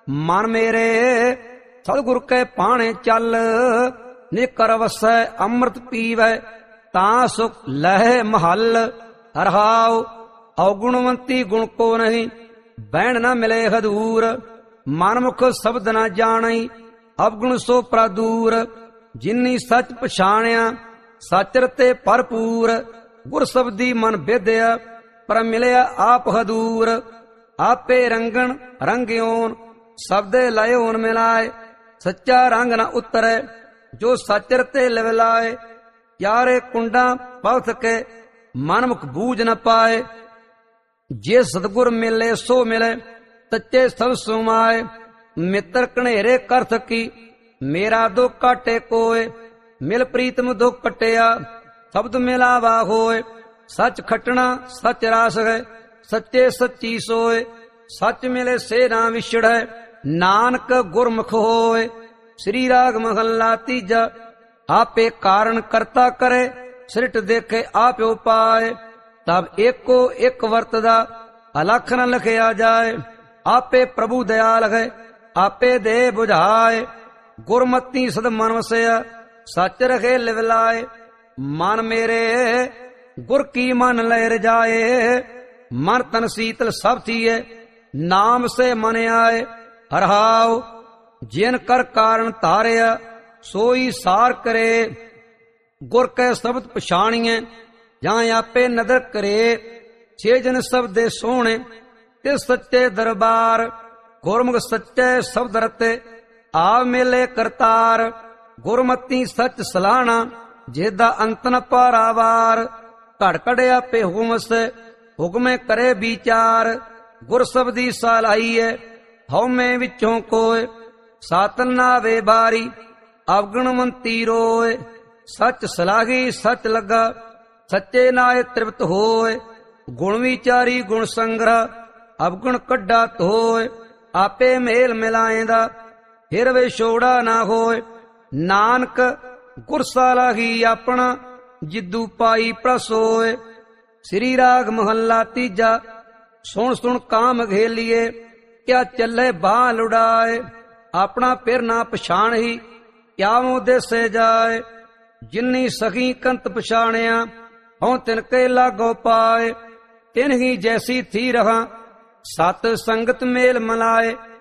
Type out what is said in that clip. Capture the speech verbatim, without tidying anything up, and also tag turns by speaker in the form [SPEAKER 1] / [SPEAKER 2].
[SPEAKER 1] ਮਨ ਮੇਰੇ ਸਤਿਗੁਰ ਕੈ ਪਾਣੇ ਚੱਲ, ਨਿਜ ਕਰ ਵਸੈ ਅੰਮ੍ਰਿਤ ਪੀਵੈ ਤਾਂ ਸੁਖ ਲਹਿ ਮਹੱਲ। ਰਹਾਉ ਔਗੁਣਵੰਤੀ ਗੁਣ ਕੋ ਨਹੀਂ, ਬਹਿਣ ਨਾ ਮਿਲੇ ਹਦੂਰ। ਮਨਮੁਖ ਸ਼ਬਦ ਨਾ ਜਾਣਈ, ਅਵਗੁਣ ਸੋ ਪ੍ਰਾਦੂਰ। ਜਿਨੀ ਸੱਚ ਪਛਾਣਿਆ ਸੱਚ ਰਤੇ ਭਰਪੂਰ। ਗੁਰ ਸ਼ਬਦੀ ਮਨ ਵਿਦਿਆ ਪਰ ਮਿਲਿਆ ਆਪ ਹਦੂਰ। ਆਪੇ ਰੰਗਣ ਰੰਗਿਓਨ ਸ਼ਬਦੇ ਲਾਇਓਨ ਮਿਲਾਏ, ਸੱਚਾ ਰੰਗ ਨਾ ਉਤਰੈ ਜੋ ਸੱਚ ਰਤੇ ਲਿਵਲਾਏ। ਯਾਰੇ ਕੁੰਡਾਂ ਭਗਤ ਕੇ ਮਨਮੁਖ ਬੂਝ ਨ ਪਾਏ, ਜੇ ਸਤਿਗੁਰ ਮਿਲੇ ਸੋ ਮਿਲੇ ਸੱਚੇ ਸਭ ਸੁਮਾਏ। ਮਿੱਤਰ ਘਨੇਰੇ ਕਰ ਥਕੀ ਮੇਰਾ ਦੁੱਖ ਕਾਟੇ ਕੋਏ, ਮਿਲ ਪ੍ਰੀਤਮ ਦੁੱਖ ਕਟਿਆ ਸ਼ਬਦ ਮਿਲਾਵਾ ਹੋਏ। ਸੱਚ ਖਟਣਾ ਸੱਚ ਰਾਸ ਹੈ ਸੱਚੇ ਸੱਚੀ ਸੋਏ, ਸੱਚ ਮਿਲੇ ਸੇ ਨਾ ਵਿਛੜੈ ਨਾਨਕ ਗੁਰਮੁਖ ਹੋਏ। ਸ੍ਰੀ ਰਾਗ ਮਹੱਲਾ ਤੀਜਾ। ਆਪੇ ਕਾਰਨ ਕਰਤਾ ਕਰੇ ਸ੍ਰਿਟ ਦੇਖੇ ਆਪੇ ਉਪਾਏ, ਤਬ ਏਕੋ ਇੱਕ ਵਰਤਦਾ ਅਲਖ ਨ ਲਖਿਆ ਜਾਏ। ਆਪੇ ਪ੍ਰਭੂ ਦਇਆਲ ਹੈ ਆਪੇ ਦੇ ਬੁਝਾਏ, ਗੁਰਮਤੀ ਸਦ ਮਨ ਵਸਿਆ ਸੱਚ ਰਖੇ ਲਿਵਲਾਏ। ਮਨ ਮੇਰੇ ਗੁਰ ਕੀ ਮਨ ਲੈ ਰਜਾਏ, ਮਨ ਤਨ ਸੀਤਲ ਸਭ ਥੀਏ ਨਾਮ ਸੇ ਮਨ ਆਏ। ਰਹਾਉ ਜਿਨ ਕਰ ਕਾਰਨ ਧਾਰਿਆ ਸੋਈ ਸਾਰ ਕਰੇ, ਗੁਰ ਕੈ ਸ਼ਬਦ ਪਛਾਣੀਐ ਜਾਂ ਆਪੇ ਨਦਰ ਕਰੇ। ਛੇ ਜਨ ਸ਼ਬਦੇ ਸੋਹਣੇ ਤੇ ਸੱਚੇ ਦਰਬਾਰ, ਗੁਰਮੁਖ ਸੱਚੇ ਸ਼ਬਦ ਰਤੇ ਆਪ ਮੇਲੇ ਕਰਤਾਰ। ਗੁਰਮਤੀ ਸੱਚ ਸਲਾਹਣਾ ਜਿਹਦਾ ਅੰਤ ਨ ਪਾਰਾਵਾਰ, ਘੜ ਘੜ ਆਪੇ ਹੁਕਮ ਸੇ ਹੁਕਮੇ ਕਰੇ ਵਿਚਾਰ। ਗੁਰ ਸ਼ਬਦੀ ਸਲਾਹੀਏ ਹਉਮੈ ਵਿੱਚੋਂ ਕੋਏ, ਸਾਤਨ ਨਾਵੇ ਬਾਰੀ ਅਵਗੁਣਵੰਤੀ ਰੋਏ। ਸੱਚ ਸਲਾਹੀ ਸੱਚ ਲੱਗਾ ਸੱਚੇ ਨਾਏ ਤ੍ਰਿਪਤ ਹੋਏ, ਗੁਣ ਵਿਚਾਰੀ ਗੁਣ ਸੰਗ੍ਰਹ ਅਵਗੁਣ ਕੱਢਾ ਧੋਏ। ਆਪੇ ਮੇਲ ਮਿਲਾਏਂਦਾ ਫਿਰ ਵਿਛੋੜਾ ਨਾ ਹੋਏ, ਨਾਨਕ ਗੁਰ ਸਲਾਹੀ ਆਪਣਾ ਜਿੱਦੂ ਪਾਈ ਪ੍ਰਸੋਏ। ਸ੍ਰੀ ਰਾਗ ਮਹੱਲਾ ਤੀਜਾ। ਸੁਣ ਸੁਣ ਕਾਮ ਘੇਲੀਏ ਕਿਆ ਚੱਲੇ ਬਾਹ ਲੁੜਾਏ, ਆਪਣਾ ਫਿਰ ਨਾ ਪਛਾਣਹੀ ਕਿਆ ਮੂੰ ਦੇਸੇ ਜਾਏ। ਜਿਨੀ ਸਖੀ ਕੰਤ ਪਛਾਣਿਆ ਹਉ ਤਿਨ ਕੇ ਲਾਗੋ ਪਾਏ, ਤਿਨ ਹੀ ਜੈਸੀ ਥੀ ਰਹਾ ਸਤ ਸੰਗਤ ਮੇਲ ਮਲਾਏ।